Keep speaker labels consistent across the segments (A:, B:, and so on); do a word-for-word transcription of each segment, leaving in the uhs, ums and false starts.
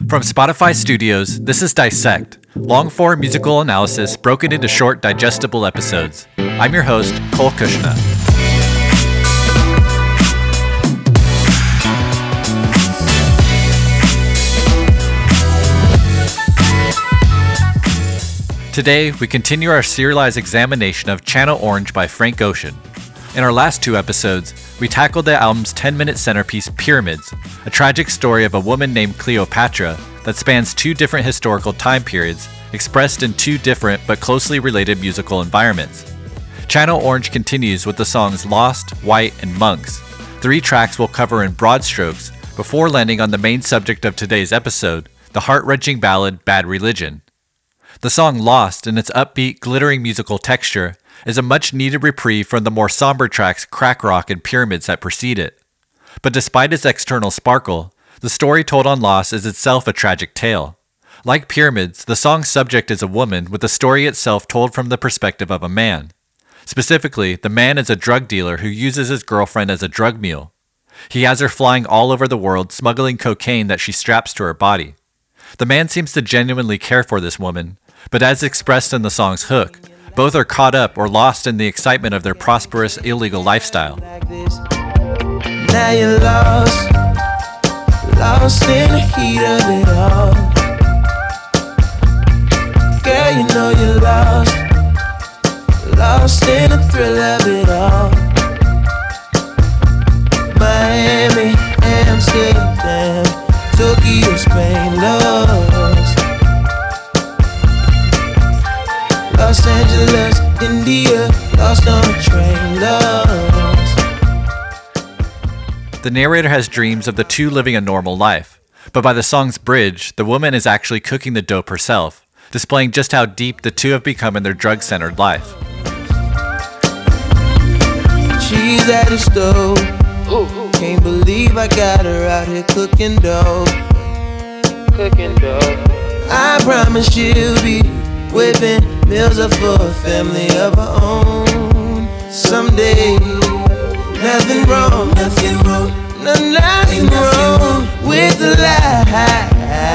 A: From Spotify Studios, this is Dissect, long-form musical analysis broken into short, digestible episodes. I'm your host, Cole Kushna. Today, we continue our serialized examination of Channel Orange by Frank Ocean. In our last two episodes, we tackled the album's ten-minute centerpiece, Pyramids, a tragic story of a woman named Cleopatra that spans two different historical time periods, expressed in two different but closely related musical environments. Channel Orange continues with the songs Lost, White, and Monks. Three tracks we'll cover in broad strokes before landing on the main subject of today's episode, the heart-wrenching ballad Bad Religion. The song Lost, in its upbeat, glittering musical texture, is a much-needed reprieve from the more somber tracks Crack Rock and Pyramids that precede it. But despite its external sparkle, the story told on Lost is itself a tragic tale. Like Pyramids, the song's subject is a woman, with the story itself told from the perspective of a man. Specifically, the man is a drug dealer who uses his girlfriend as a drug mule. He has her flying all over the world, smuggling cocaine that she straps to her body. The man seems to genuinely care for this woman, but as expressed in the song's hook, both are caught up or lost in the excitement of their prosperous, illegal lifestyle.
B: Now you're lost, lost in the heat of it all. Girl, you know you're lost, lost in the thrill of it all. Miami, Amsterdam, Tokyo, Spain, lost. Los Angeles, India, lost on a train, lost.
A: The narrator has dreams of the two living a normal life, but by the song's bridge, the woman is actually cooking the dope herself, displaying just how deep the two have become in their drug-centered life.
B: She's at the stove, can't believe I got her out here cooking dope. Cooking dope. I promise she'll be whipping meals up for a family of her own someday. Nothing wrong, nothing wrong, no, nothing wrong with the lie.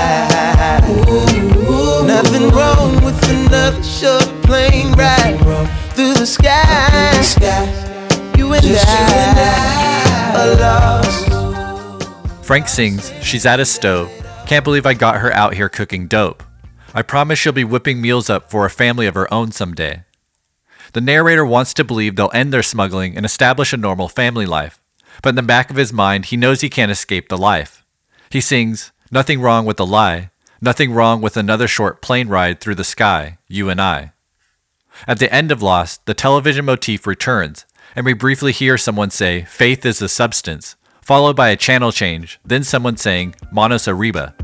B: Ooh, nothing wrong with another short plane ride through the sky. You and I are lost.
A: Frank sings, she's at a stove. Can't believe I got her out here cooking dope. I promise she'll be whipping meals up for a family of her own someday. The narrator wants to believe they'll end their smuggling and establish a normal family life, but in the back of his mind, he knows he can't escape the life. He sings, nothing wrong with the lie, nothing wrong with another short plane ride through the sky, you and I. At the end of Lost, the television motif returns, and we briefly hear someone say, faith is the substance, followed by a channel change, then someone saying, Manos Arriba.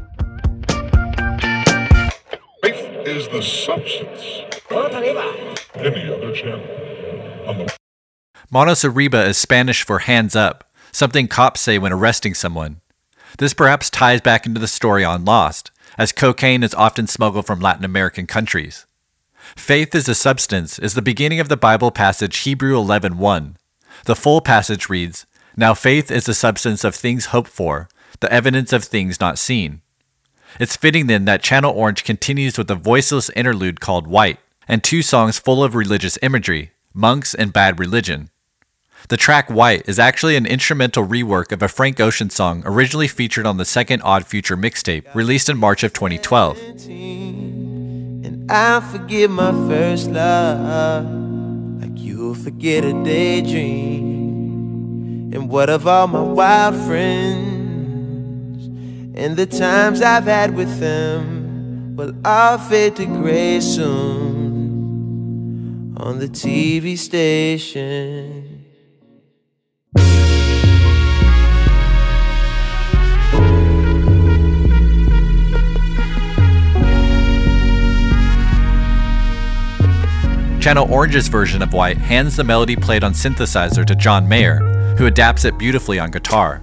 C: Is the substance. Any other channel. The-
A: Manos Arriba is Spanish for hands up, something cops say when arresting someone. This perhaps ties back into the story on Lost, as cocaine is often smuggled from Latin American countries. Faith is a substance is the beginning of the Bible passage Hebrews eleven one. The full passage reads, Now faith is the substance of things hoped for, the evidence of things not seen. It's fitting then that Channel Orange continues with a voiceless interlude called White, and two songs full of religious imagery, Monks and Bad Religion. The track White is actually an instrumental rework of a Frank Ocean song originally featured on the second Odd Future mixtape, released in March of twenty twelve.
B: And I forget my first love, like you'll forget a daydream. And what of all my wild friends? And the times I've had with them will all fade to gray soon on the T V station.
A: Channel Orange's version of White hands the melody played on synthesizer to John Mayer, who adapts it beautifully on guitar.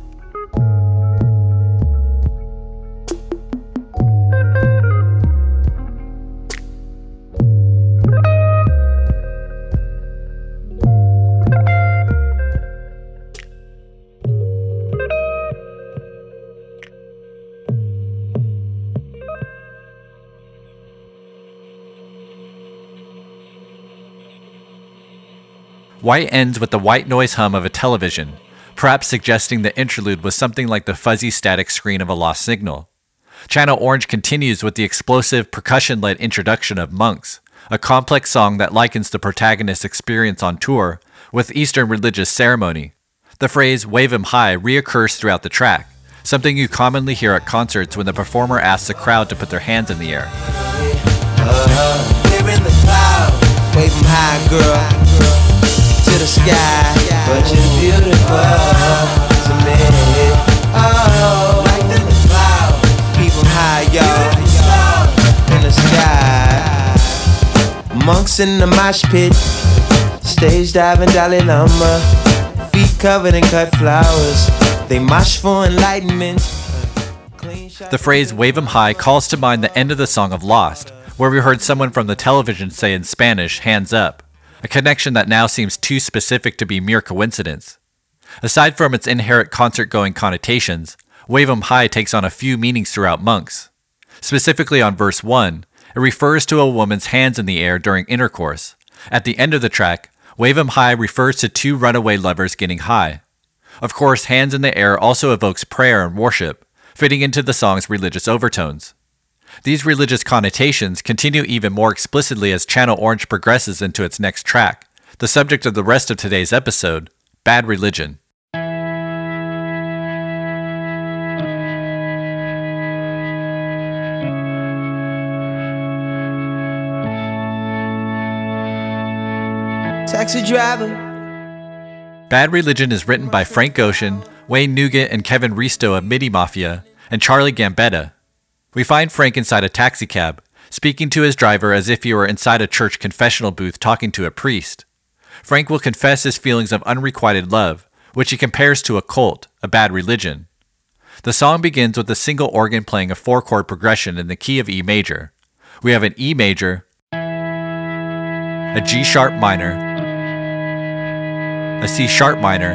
A: White ends with the white noise hum of a television, perhaps suggesting the interlude was something like the fuzzy static screen of a lost signal. Channel Orange continues with the explosive, percussion-led introduction of Monks, a complex song that likens the protagonist's experience on tour with Eastern religious ceremony. The phrase "wave 'em high" reoccurs throughout the track, something you commonly hear at concerts when the performer asks the crowd to put their hands in the air.
B: Uh-huh. We're in the cloud, wave 'em high, girl, to the sky, but you're beautiful to me. Oh, like in the cloud, keep 'em high, y'all, in the sky. Monks in the mosh pit, stage diving Dalai Lama, feet covered in cut flowers. They mosh for enlightenment.
A: The phrase "wave 'em high" calls to mind the end of the song of Lost, where we heard someone from the television say in Spanish, "hands up," a connection that now seems too specific to be mere coincidence. Aside from its inherent concert-going connotations, "wave 'em high" takes on a few meanings throughout Monks. Specifically on verse one, it refers to a woman's hands in the air during intercourse. At the end of the track, "wave 'em high" refers to two runaway lovers getting high. Of course, hands in the air also evokes prayer and worship, fitting into the song's religious overtones. These religious connotations continue even more explicitly as Channel Orange progresses into its next track, the subject of the rest of today's episode, Bad Religion.
B: Taxi driver.
A: Bad Religion is written by Frank Ocean, Wayne Nugent and Kevin Risto of MIDI Mafia, and Charlie Gambetta. We find Frank inside a taxicab, speaking to his driver as if he were inside a church confessional booth talking to a priest. Frank will confess his feelings of unrequited love, which he compares to a cult, a bad religion. The song begins with a single organ playing a four-chord progression in the key of E major. We have an E major, a G sharp minor, a C sharp minor,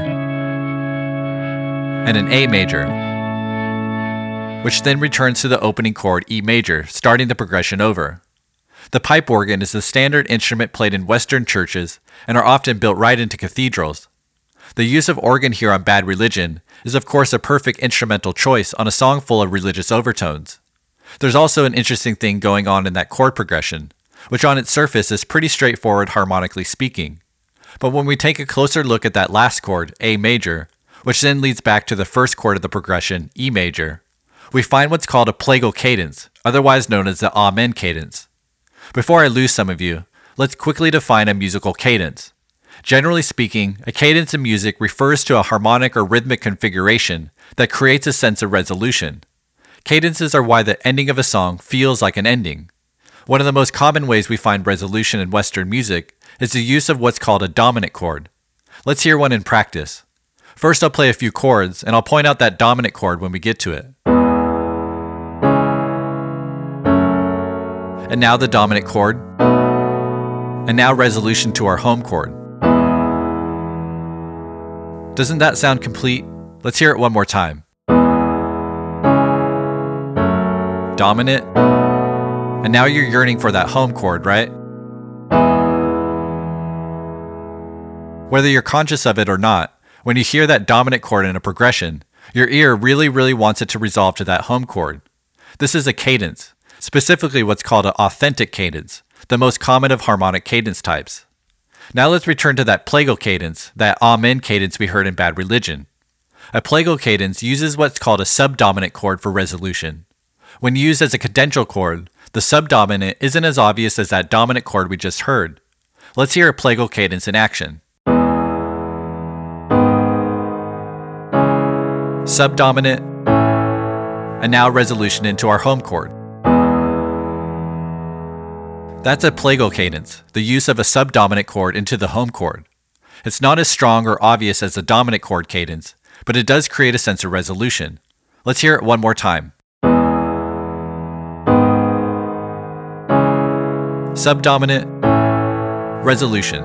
A: and an A major, which then returns to the opening chord E major, starting the progression over. The pipe organ is the standard instrument played in Western churches and are often built right into cathedrals. The use of organ here on Bad Religion is of course a perfect instrumental choice on a song full of religious overtones. There's also an interesting thing going on in that chord progression, which on its surface is pretty straightforward harmonically speaking. But when we take a closer look at that last chord, A major, which then leads back to the first chord of the progression, E major, we find what's called a plagal cadence, otherwise known as the Amen cadence. Before I lose some of you, let's quickly define a musical cadence. Generally speaking, a cadence in music refers to a harmonic or rhythmic configuration that creates a sense of resolution. Cadences are why the ending of a song feels like an ending. One of the most common ways we find resolution in Western music is the use of what's called a dominant chord. Let's hear one in practice. First, I'll play a few chords, and I'll point out that dominant chord when we get to it. And now the dominant chord. And now resolution to our home chord. Doesn't that sound complete? Let's hear it one more time. Dominant. And now you're yearning for that home chord, right? Whether you're conscious of it or not, when you hear that dominant chord in a progression, your ear really, really wants it to resolve to that home chord. This is a cadence, specifically what's called an authentic cadence, the most common of harmonic cadence types. Now let's return to that plagal cadence, that Amen cadence we heard in Bad Religion. A plagal cadence uses what's called a subdominant chord for resolution. When used as a cadential chord, the subdominant isn't as obvious as that dominant chord we just heard. Let's hear a plagal cadence in action. Subdominant, and now resolution into our home chord. That's a plagal cadence, the use of a subdominant chord into the home chord. It's not as strong or obvious as the dominant chord cadence, but it does create a sense of resolution. Let's hear it one more time. Subdominant, resolution.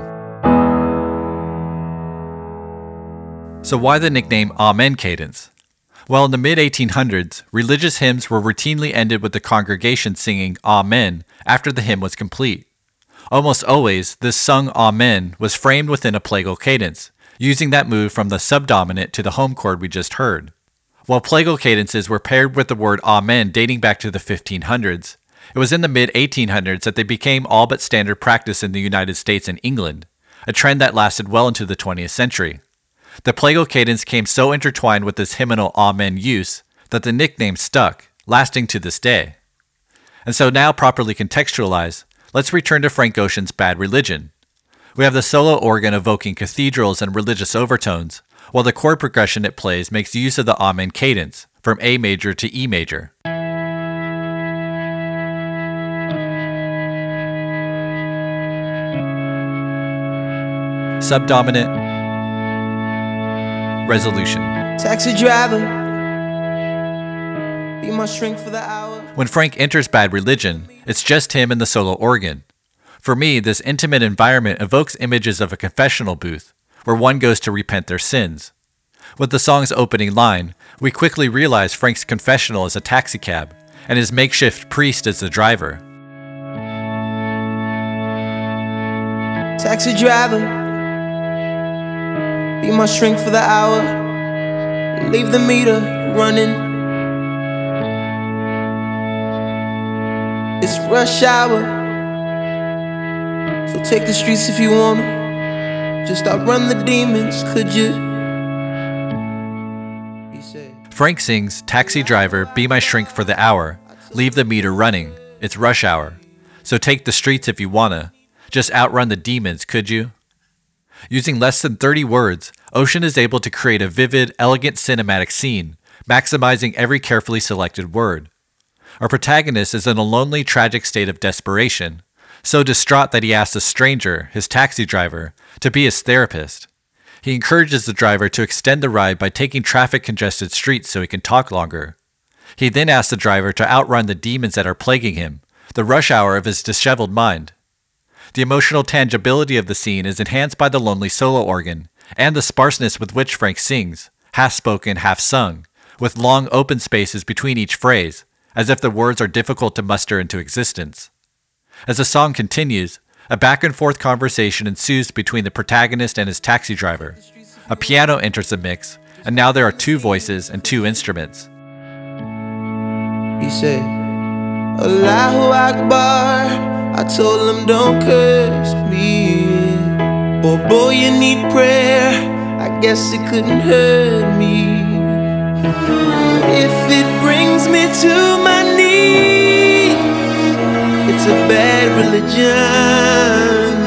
A: So why the nickname Amen cadence? Well, in the mid eighteen hundreds, religious hymns were routinely ended with the congregation singing Amen after the hymn was complete. Almost always, this sung amen was framed within a plagal cadence, using that move from the subdominant to the home chord we just heard. While plagal cadences were paired with the word amen dating back to the fifteen hundreds, it was in the mid eighteen hundreds that they became all but standard practice in the United States and England, a trend that lasted well into the twentieth century. The plagal cadence came so intertwined with this hymnal amen use that the nickname stuck, lasting to this day. And so now, properly contextualized, let's return to Frank Ocean's Bad Religion. We have the solo organ evoking cathedrals and religious overtones, while the chord progression it plays makes use of the amen cadence, from A major to E major. Subdominant, resolution.
B: Taxi driver, be my shrink for the hour.
A: When Frank enters Bad Religion, it's just him and the solo organ. For me, this intimate environment evokes images of a confessional booth, where one goes to repent their sins. With the song's opening line, we quickly realize Frank's confessional is a taxicab, and his makeshift priest is the driver.
B: Taxi driver, be my shrink for the hour. Leave the meter running. It's rush hour, so take the streets if you wanna. Just outrun the demons, could you? He said.
A: Frank sings, "Taxi driver, be my shrink for the hour. Leave the meter running. It's rush hour. So take the streets if you wanna. Just outrun the demons, could you?" Using less than thirty words, Ocean is able to create a vivid, elegant cinematic scene, maximizing every carefully selected word. Our protagonist is in a lonely, tragic state of desperation, so distraught that he asks a stranger, his taxi driver, to be his therapist. He encourages the driver to extend the ride by taking traffic-congested streets so he can talk longer. He then asks the driver to outrun the demons that are plaguing him, the rush hour of his disheveled mind. The emotional tangibility of the scene is enhanced by the lonely solo organ and the sparseness with which Frank sings, half-spoken, half-sung, with long open spaces between each phrase, as if the words are difficult to muster into existence. As the song continues, a back-and-forth conversation ensues between the protagonist and his taxi driver. A piano enters the mix, and now there are two voices and two instruments.
B: He said, Allahu Akbar. I told him don't curse me. Oh boy, you need prayer. I guess it couldn't hurt me. If it brings me to my knees, it's a bad religion.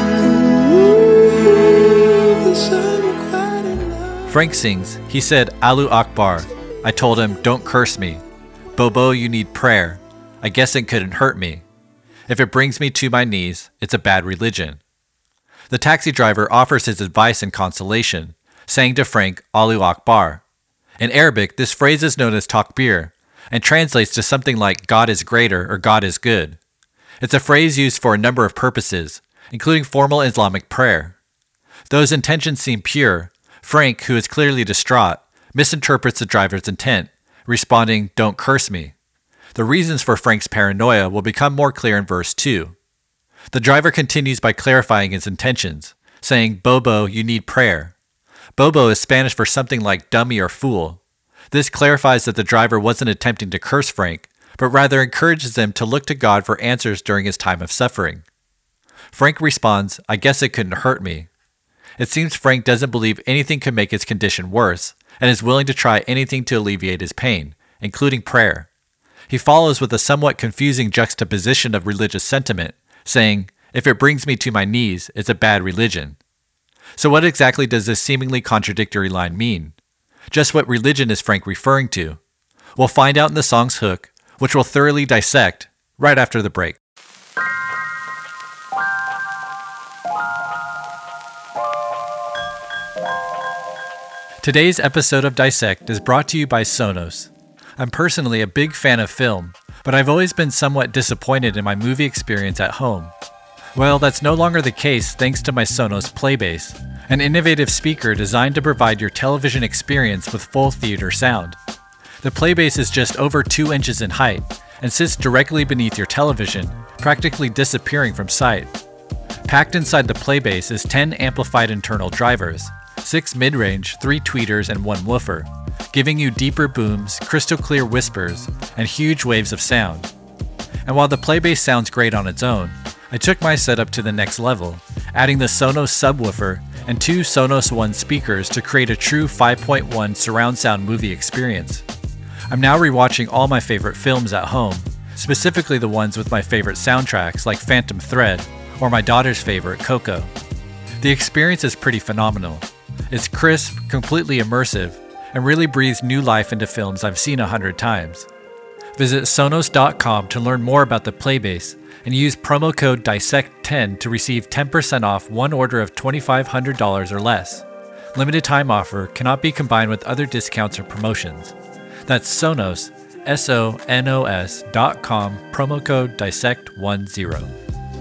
B: Ooh, the sun cried enough.
A: Frank sings, he said, Allahu Akbar. I told him, don't curse me. Bobo, you need prayer. I guess it couldn't hurt me. If it brings me to my knees, it's a bad religion. The taxi driver offers his advice and consolation, saying to Frank, Allahu Akbar. In Arabic, this phrase is known as takbir, and translates to something like God is greater or God is good. It's a phrase used for a number of purposes, including formal Islamic prayer. Though his intentions seem pure, Frank, who is clearly distraught, misinterprets the driver's intent, responding, don't curse me. The reasons for Frank's paranoia will become more clear in verse two. The driver continues by clarifying his intentions, saying, Bobo, you need prayer. Bobo is Spanish for something like dummy or fool. This clarifies that the driver wasn't attempting to curse Frank, but rather encourages him to look to God for answers during his time of suffering. Frank responds, I guess it couldn't hurt me. It seems Frank doesn't believe anything could make his condition worse, and is willing to try anything to alleviate his pain, including prayer. He follows with a somewhat confusing juxtaposition of religious sentiment, saying, if it brings me to my knees, it's a bad religion. So what exactly does this seemingly contradictory line mean? Just what religion is Frank referring to? We'll find out in the song's hook, which we'll thoroughly dissect right after the break. Today's episode of Dissect is brought to you by Sonos. I'm personally a big fan of film, but I've always been somewhat disappointed in my movie experience at home. Well, that's no longer the case thanks to my Sonos Playbase, an innovative speaker designed to provide your television experience with full theater sound. The Playbase is just over two inches in height and sits directly beneath your television, practically disappearing from sight. Packed inside the Playbase is ten amplified internal drivers, six mid-range, three tweeters, and one woofer, giving you deeper booms, crystal clear whispers, and huge waves of sound. And while the Playbase sounds great on its own, I took my setup to the next level, adding the Sonos subwoofer and two Sonos One speakers to create a true five point one surround sound movie experience. I'm now rewatching all my favorite films at home, specifically the ones with my favorite soundtracks like Phantom Thread or my daughter's favorite, Coco. The experience is pretty phenomenal. It's crisp, completely immersive, and really breathes new life into films I've seen a hundred times. Visit Sonos dot com to learn more about the Playbase and use promo code dissect ten to receive ten percent off one order of twenty-five hundred dollars or less. Limited time offer cannot be combined with other discounts or promotions. That's Sonos, S O N O S dot com, promo code dissect ten.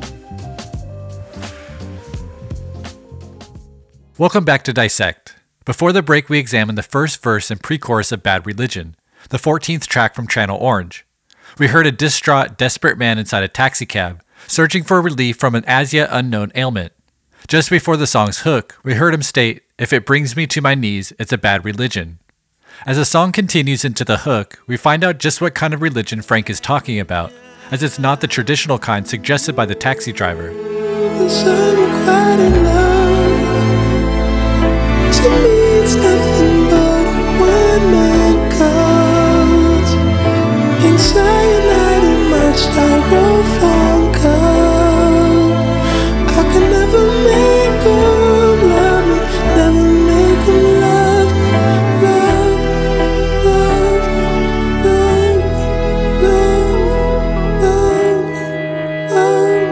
A: Welcome back to Dissect. Before the break, we examined the first verse and pre-chorus of Bad Religion, the fourteenth track from Channel Orange. We heard a distraught, desperate man inside a taxicab, searching for relief from an as-yet unknown ailment. Just before the song's hook, we heard him state, "If it brings me to my knees, it's a bad religion." As the song continues into the hook, we find out just what kind of religion Frank is talking about, as it's not the traditional kind suggested by the taxi driver.
B: To me it's nothing but a one-man cult. In cyanide and my styrofoam cup. I can never make them love me, never make them love me, love, love, love, love, love me, love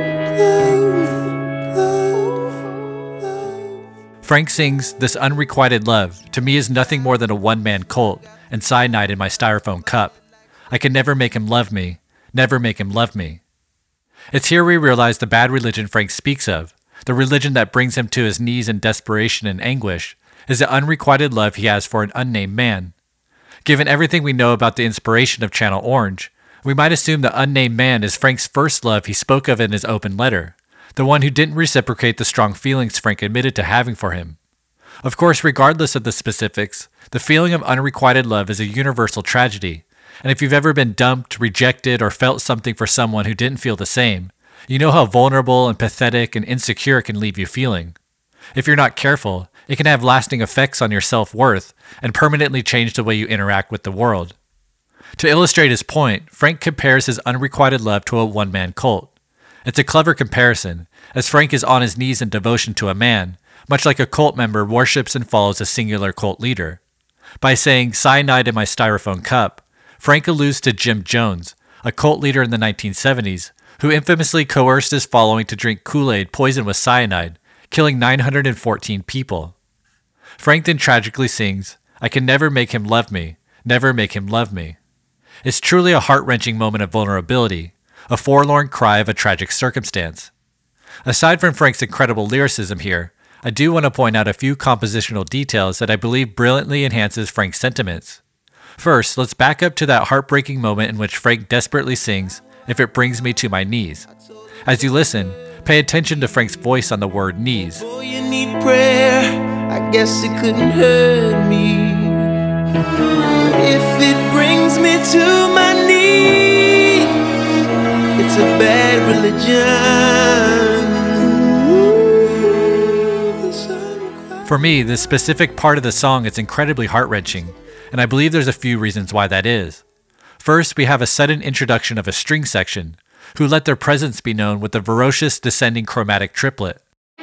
B: me, love me, love me.
A: Frank sings, "This unrequited love, to me is nothing more than a one-man cult, and cyanide in my styrofoam cup. I can never make him love me, never make him love me." It's here we realize the bad religion Frank speaks of, the religion that brings him to his knees in desperation and anguish, is the unrequited love he has for an unnamed man. Given everything we know about the inspiration of Channel Orange, we might assume the unnamed man is Frank's first love he spoke of in his open letter, the one who didn't reciprocate the strong feelings Frank admitted to having for him. Of course, regardless of the specifics, the feeling of unrequited love is a universal tragedy, and if you've ever been dumped, rejected, or felt something for someone who didn't feel the same, you know how vulnerable and pathetic and insecure it can leave you feeling. If you're not careful, it can have lasting effects on your self-worth and permanently change the way you interact with the world. To illustrate his point, Frank compares his unrequited love to a one-man cult. It's a clever comparison, as Frank is on his knees in devotion to a man, much like a cult member worships and follows a singular cult leader. By saying cyanide in my styrofoam cup, Frank alludes to Jim Jones, a cult leader in the nineteen seventies, who infamously coerced his following to drink Kool-Aid poisoned with cyanide, killing nine hundred fourteen people. Frank then tragically sings, "I can never make him love me, never make him love me." It's truly a heart-wrenching moment of vulnerability, a forlorn cry of a tragic circumstance. Aside from Frank's incredible lyricism here, I do want to point out a few compositional details that I believe brilliantly enhances Frank's sentiments. First, let's back up to that heartbreaking moment in which Frank desperately sings, "If it brings me to my knees." As you listen, pay attention to Frank's voice on the word knees.
B: Oh, you need prayer, I guess it couldn't hurt me. If it brings me to my knees, it's a bad religion.
A: For me, this specific part of the song is incredibly heart-wrenching, and I believe there's a few reasons why that is. First, we have a sudden introduction of a string section, who let their presence be known with the ferocious descending chromatic triplet.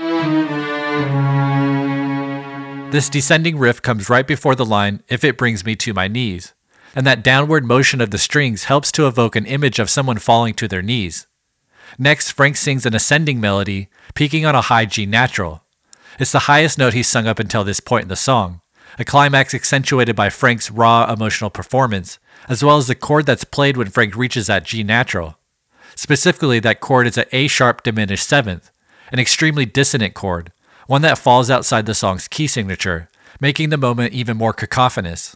A: This descending riff comes right before the line, "If it brings me to my knees," and that downward motion of the strings helps to evoke an image of someone falling to their knees. Next, Frank sings an ascending melody, peaking on a high G natural. It's the highest note he's sung up until this point in the song, a climax accentuated by Frank's raw emotional performance, as well as the chord that's played when Frank reaches that G natural. Specifically, that chord is an A-sharp diminished seventh, an extremely dissonant chord, one that falls outside the song's key signature, making the moment even more cacophonous.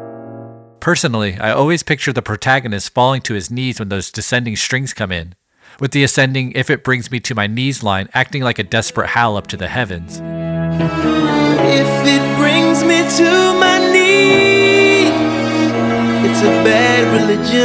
A: Personally, I always picture the protagonist falling to his knees when those descending strings come in, with the ascending "If it brings me to my knees" line acting like a desperate howl up to the heavens.
B: If it brings me to my knees, it's a bad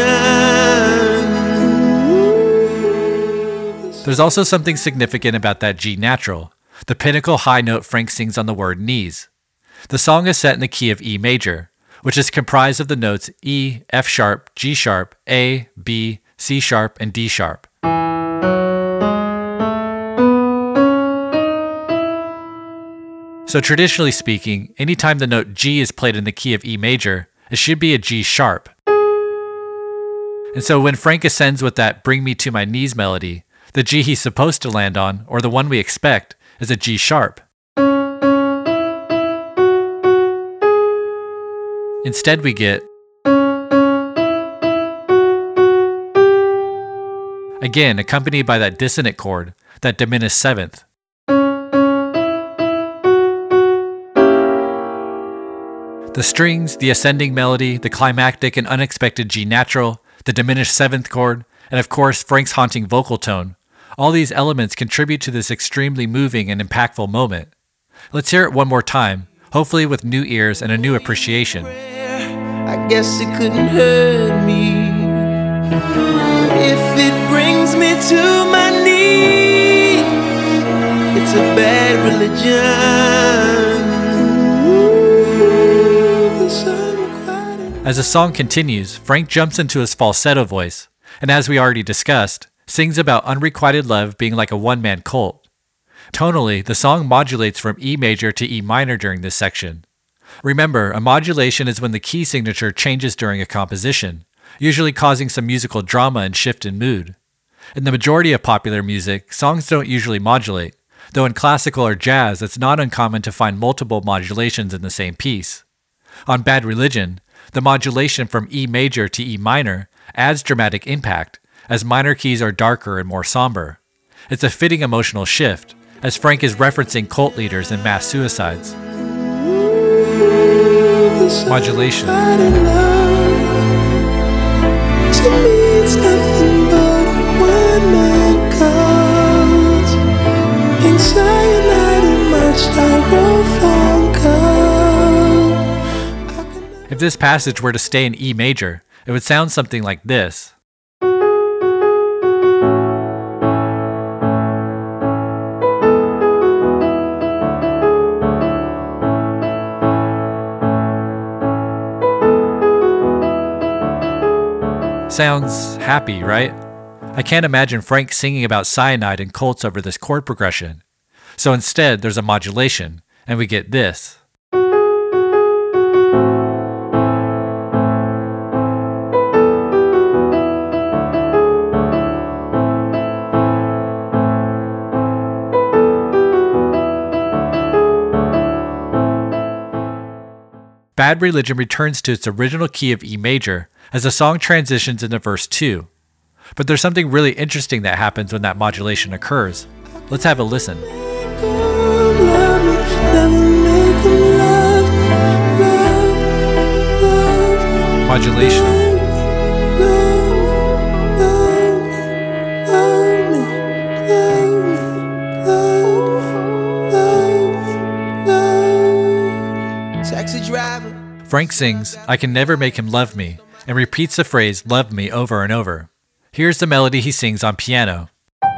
B: religion.
A: There's also something significant about that G natural, the pinnacle high note Frank sings on the word knees. The song is set in the key of E major, which is comprised of the notes E, F sharp, G sharp, A, B, C sharp, and D sharp. So traditionally speaking, anytime the note G is played in the key of E major, it should be a G sharp. And so when Frank ascends with that "Bring Me to My Knees" melody, the G he's supposed to land on, or the one we expect, is a G sharp. Instead we get, again accompanied by that dissonant chord, that diminished seventh. The strings, the ascending melody, the climactic and unexpected G natural, the diminished seventh chord, and of course Frank's haunting vocal tone, all these elements contribute to this extremely moving and impactful moment. Let's hear it one more time, hopefully with new ears and a new appreciation.
B: I guess it couldn't hurt me. If it brings me to my knees, it's a bad religion.
A: As the song continues, Frank jumps into his falsetto voice, and as we already discussed, sings about unrequited love being like a one-man cult. Tonally, the song modulates from E major to E minor during this section. Remember, a modulation is when the key signature changes during a composition, usually causing some musical drama and shift in mood. In the majority of popular music, songs don't usually modulate, though in classical or jazz it's not uncommon to find multiple modulations in the same piece. On Bad Religion, the modulation from E major to E minor adds dramatic impact, as minor keys are darker and more somber. It's a fitting emotional shift, as Frank is referencing cult leaders and mass suicides. Modulation. If this passage were to stay in E major, it would sound something like this. Sounds happy, right? I can't imagine Frank singing about cyanide and cults over this chord progression. So instead, there's a modulation, and we get this. Bad Religion returns to its original key of E major as the song transitions into verse two. But there's something really interesting that happens when that modulation occurs. Let's have a listen. Modulation. Frank sings, "I can never make him love me," and repeats the phrase "love me" over and over. Here's the melody he sings on piano.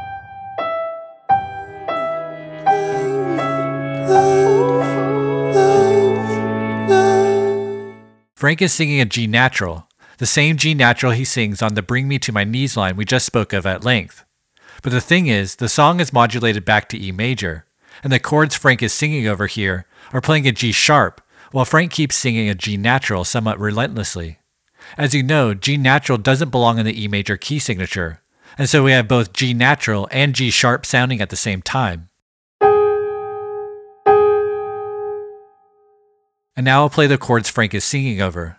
A: Frank is singing a G natural, the same G natural he sings on the "Bring Me to My Knees" line we just spoke of at length. But the thing is, the song is modulated back to E major, and the chords Frank is singing over here are playing a G sharp, while Frank keeps singing a G natural somewhat relentlessly. As you know, G natural doesn't belong in the E major key signature, and so we have both G natural and G sharp sounding at the same time. And now I'll play the chords Frank is singing over.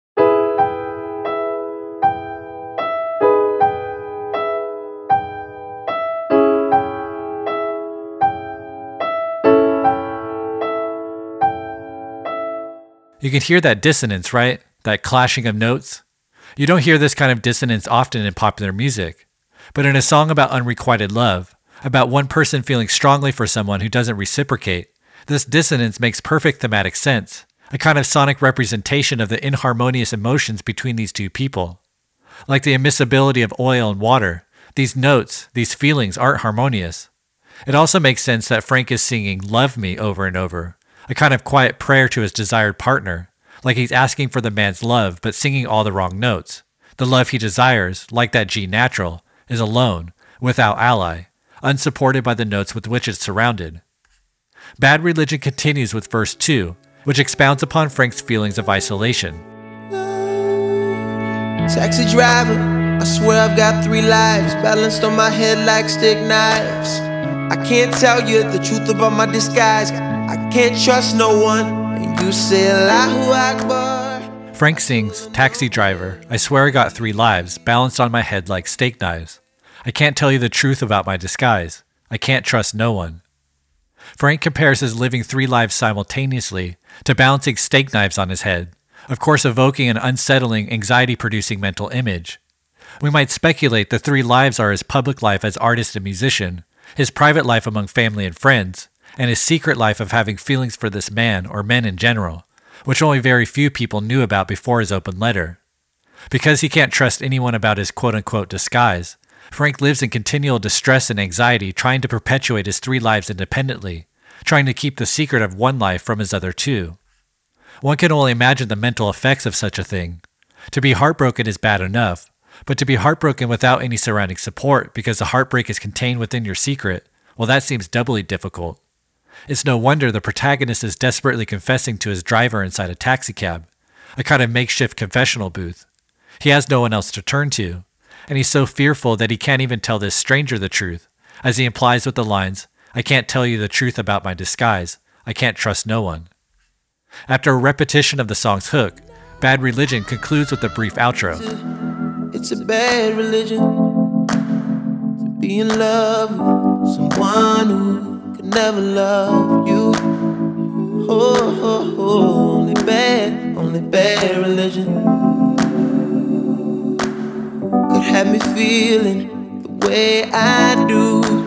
A: You can hear that dissonance, right? That clashing of notes. You don't hear this kind of dissonance often in popular music. But in a song about unrequited love, about one person feeling strongly for someone who doesn't reciprocate, this dissonance makes perfect thematic sense, a kind of sonic representation of the inharmonious emotions between these two people. Like the immiscibility of oil and water, these notes, these feelings aren't harmonious. It also makes sense that Frank is singing "Love Me" over and over, a kind of quiet prayer to his desired partner, like he's asking for the man's love but singing all the wrong notes. The love he desires, like that G natural, is alone, without ally, unsupported by the notes with which it's surrounded. Bad Religion continues with verse two, which expounds upon Frank's feelings of isolation.
B: Taxi driver, I swear I've got three lives balanced on my head like stick knives. I can't tell you the truth about my disguise. I can't trust no one, and you say Allahu Akbar.
A: Frank sings, "Taxi driver, I swear I got three lives balanced on my head like steak knives. I can't tell you the truth about my disguise. I can't trust no one." Frank compares his living three lives simultaneously to balancing steak knives on his head, of course evoking an unsettling, anxiety-producing mental image. We might speculate the three lives are his public life as artist and musician, his private life among family and friends, and his secret life of having feelings for this man or men in general, which only very few people knew about before his open letter. Because he can't trust anyone about his quote-unquote disguise, Frank lives in continual distress and anxiety trying to perpetuate his three lives independently, trying to keep the secret of one life from his other two. One can only imagine the mental effects of such a thing. To be heartbroken is bad enough, but to be heartbroken without any surrounding support because the heartbreak is contained within your secret, well, that seems doubly difficult. It's no wonder the protagonist is desperately confessing to his driver inside a taxicab, a kind of makeshift confessional booth. He has no one else to turn to, and he's so fearful that he can't even tell this stranger the truth, as he implies with the lines, "I can't tell you the truth about my disguise. I can't trust no one." After a repetition of the song's hook, Bad Religion concludes with a brief outro.
B: It's a bad religion to be in love with someone who could never love you. Oh, oh, oh, only bad, only bad religion could have me feeling the way I do.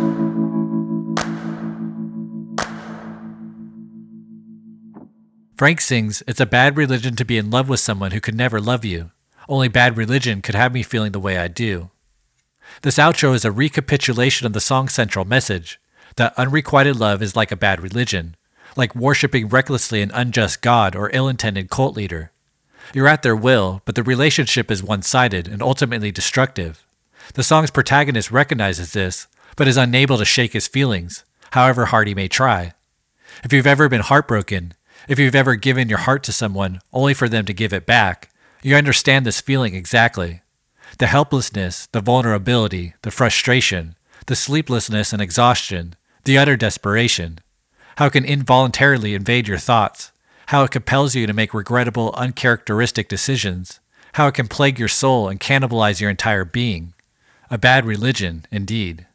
A: Frank sings, "It's a bad religion to be in love with someone who could never love you. Only bad religion could have me feeling the way I do." This outro is a recapitulation of the song's central message, that unrequited love is like a bad religion, like worshipping recklessly an unjust god or ill-intended cult leader. You're at their will, but the relationship is one-sided and ultimately destructive. The song's protagonist recognizes this, but is unable to shake his feelings, however hard he may try. If you've ever been heartbroken, if you've ever given your heart to someone only for them to give it back, you understand this feeling exactly. The helplessness, the vulnerability, the frustration, the sleeplessness and exhaustion, the utter desperation. How it can involuntarily invade your thoughts, how it compels you to make regrettable, uncharacteristic decisions, how it can plague your soul and cannibalize your entire being. A bad religion, indeed.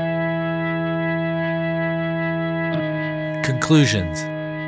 A: Conclusions.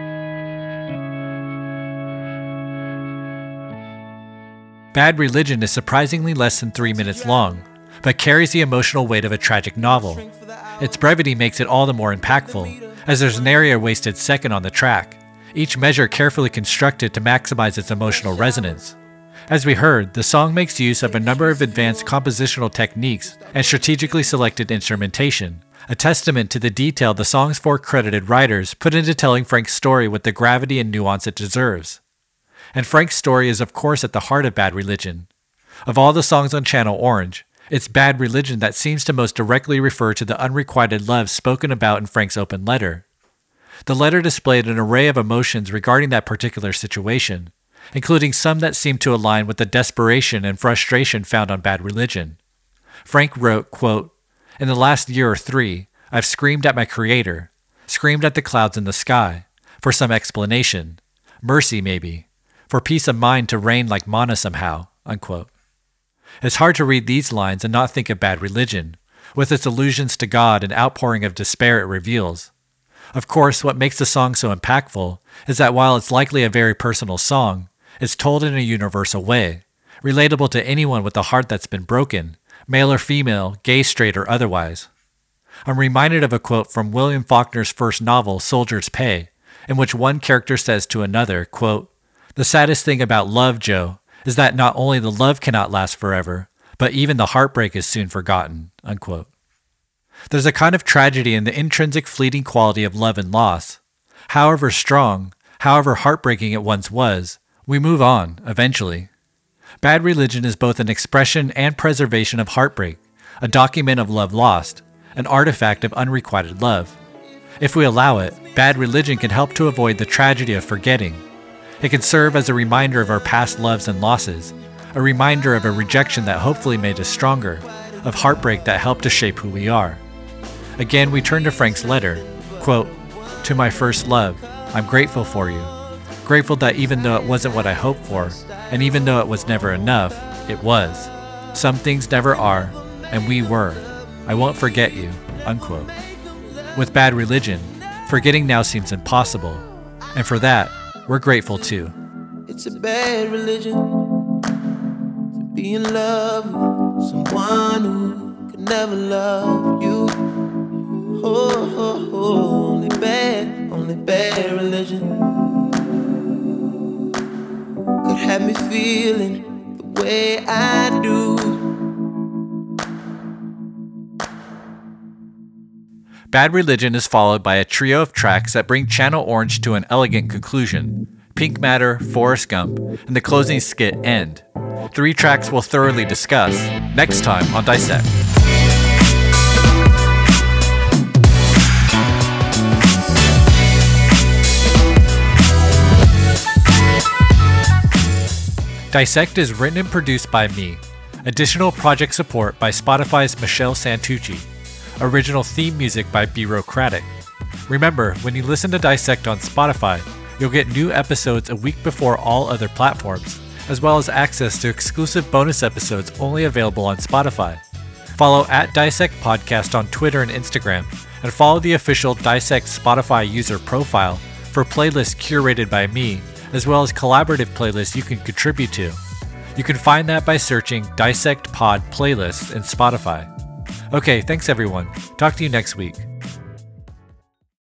A: Bad Religion is surprisingly less than three minutes long, but carries the emotional weight of a tragic novel. Its brevity makes it all the more impactful, as there's nary a wasted second on the track, each measure carefully constructed to maximize its emotional resonance. As we heard, the song makes use of a number of advanced compositional techniques and strategically selected instrumentation, a testament to the detail the song's four credited writers put into telling Frank's story with the gravity and nuance it deserves. And Frank's story is of course at the heart of Bad Religion. Of all the songs on Channel Orange, it's Bad Religion that seems to most directly refer to the unrequited love spoken about in Frank's open letter. The letter displayed an array of emotions regarding that particular situation, including some that seemed to align with the desperation and frustration found on Bad Religion. Frank wrote, quote, "In the last year or three, I've screamed at my creator, screamed at the clouds in the sky, for some explanation, mercy maybe, for peace of mind to reign like manna somehow," unquote. It's hard to read these lines and not think of Bad Religion, with its allusions to God and outpouring of despair it reveals. Of course, what makes the song so impactful is that while it's likely a very personal song, it's told in a universal way, relatable to anyone with a heart that's been broken, male or female, gay, straight, or otherwise. I'm reminded of a quote from William Faulkner's first novel, Soldier's Pay, in which one character says to another, quote, "The saddest thing about love, Joe, is that not only the love cannot last forever, but even the heartbreak is soon forgotten," unquote. There's a kind of tragedy in the intrinsic fleeting quality of love and loss. However strong, however heartbreaking it once was, we move on, eventually. Bad Religion is both an expression and preservation of heartbreak, a document of love lost, an artifact of unrequited love. If we allow it, Bad Religion can help to avoid the tragedy of forgetting. It can serve as a reminder of our past loves and losses, a reminder of a rejection that hopefully made us stronger, of heartbreak that helped to shape who we are. Again, we turn to Frank's letter, quote, "To my first love, I'm grateful for you. Grateful that even though it wasn't what I hoped for, and even though it was never enough, it was. Some things never are, and we were. I won't forget you," unquote. With Bad Religion, forgetting now seems impossible, and for that, we're grateful too.
B: It's a bad religion to be in love with someone who could never love you. Oh, oh, oh, only bad, only bad religion could have me feeling the way I do.
A: Bad Religion is followed by a trio of tracks that bring Channel Orange to an elegant conclusion. Pink Matter, Forrest Gump, and the closing skit End. Three tracks we'll thoroughly discuss next time on Dissect. Dissect is written and produced by me. Additional project support by Spotify's Michelle Santucci. Original theme music by Bureaucratic. Remember, when you listen to Dissect on Spotify, you'll get new episodes a week before all other platforms, as well as access to exclusive bonus episodes only available on Spotify. Follow at Dissect Podcast on Twitter and Instagram, and follow the official Dissect Spotify user profile for playlists curated by me, as well as collaborative playlists you can contribute to. You can find that by searching Dissect Pod Playlists in Spotify. Okay, thanks everyone. Talk to you next week.